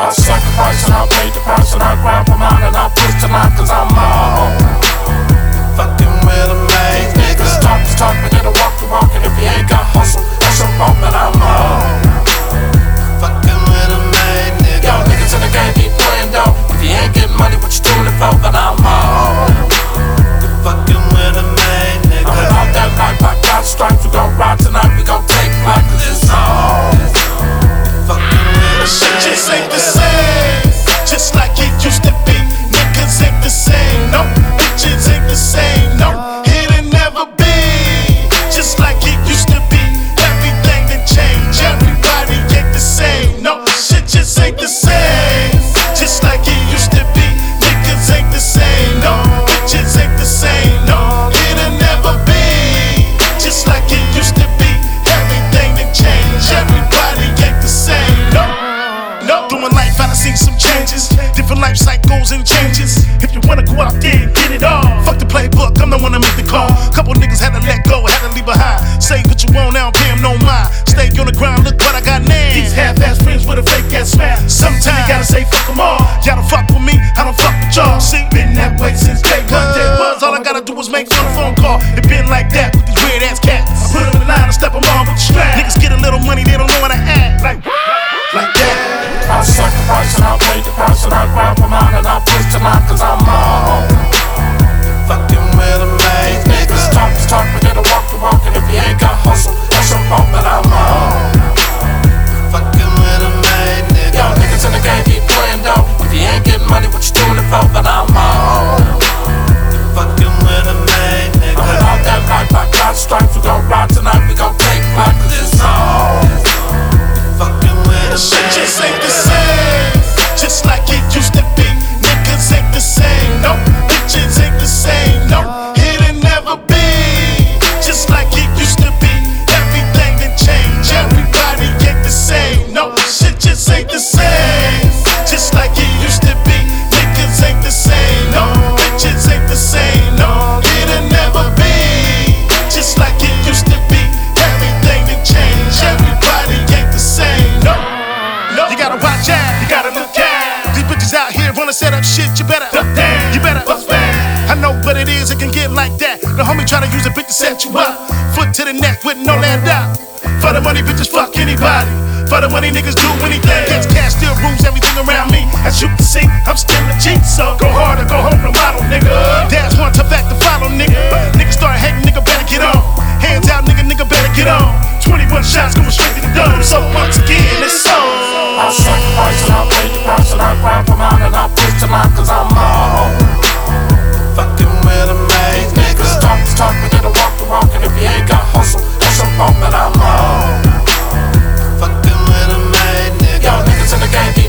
I sacrifice and I pay the price and I grind for mine and I push to mine cause I'm my own. Fucking with a main nigga. Talk to talk but then walk to walk, and if you ain't got hustle, that's your fault, but I'm my own. Fucking with a main nigga. Yo, niggas in the game be playing though. If you ain't getting money, what you doing it for? But I'm my own. Fucking with a main nigga. I'm about that life, I got stripes. We gon' ride tonight, we gon' take flight cause it's on. Fucking with a Shit main just ain't the nigga. same, just like it used to be. Niggas ain't the same, no. Bitches ain't the same, no. It'll never be, just like it used to be. Everything done changed, everybody ain't the same, no. Shit just ain't the same, just like it used to be. Niggas ain't the same, no. Bitches ain't the same, no. It'll never be, just like it used to be. Everything done changed, everybody ain't the same, no. No, through my life I done seen some changes, different life cycles and changes. If you wanna go out there and get it all, fuck the playbook, I'm the one to make the call. Couple niggas had to let go, had to leave behind. Say what you want, now pay them no mind. Stay on the ground, look what I got now. These half-ass friends with a fake-ass smile. Sometimes you gotta say fuck them all. Y'all don't fuck with me, I don't fuck with y'all. See, been that way since day one. Day was, all I gotta do is make one phone call. It been like that with these weird-ass cats. I put them in line and step them on with the strap. Niggas get a little money, they don't know how to act. Like that. I sacrifice and I pay the price and I grind for mine and I push to mine cause I'm my own. Fucking with a main nigga. Talk to talk but then walk to walk, and if you ain't got hustle, that's your fault, but I'm my own. Fucking with a main nigga. Yo, niggas in the game be playing though. If you ain't getting money, what you doing it for? But I'm my own. Fucking with a main I'm nigga. about that life, I got stripes. We gon' ride tonight, we gon' take flight cause it's on. Fucking with a Shit main just ain't the nigga. same, just like it used to be. Niggas ain't the same, no. Bitches ain't the same, no. It'll never be, just like it used to be. Everything done changed, everybody ain't the same, no. Shit just ain't the same, just like it used to be. Niggas ain't the same, no. Bitches ain't the same, no. It'll never be, just like it used to be. Everything done changed, everybody ain't the same, no. No. You gotta watch out, you gotta look out. These bitches out here wanna set up shit, you better duck down, you better bust back. I know what it is, it can get like that. The homie try to use a bitch to set you up. Foot to the neck with no land out. For the money, bitches fuck anybody. For the money, niggas do anything. Gets cash, still rules everything around me. As you can see, I'm still a G, so go hard or go home to model, nigga. Dad's one tough act to follow, nigga. Niggas start hating, nigga better get on. Hands out, nigga better get on. 21 shots going straight to the dome. So once again, it's so. I sacrifice and I pay the price and I grind for mine and I push to mine cause I'm my own. Fucking with a main nigga. Talk to talk but then walk to walk, and if you ain't got hustle, that's your fault, but I'm my own. Fucking with a main nigga. Yo, niggas in the game be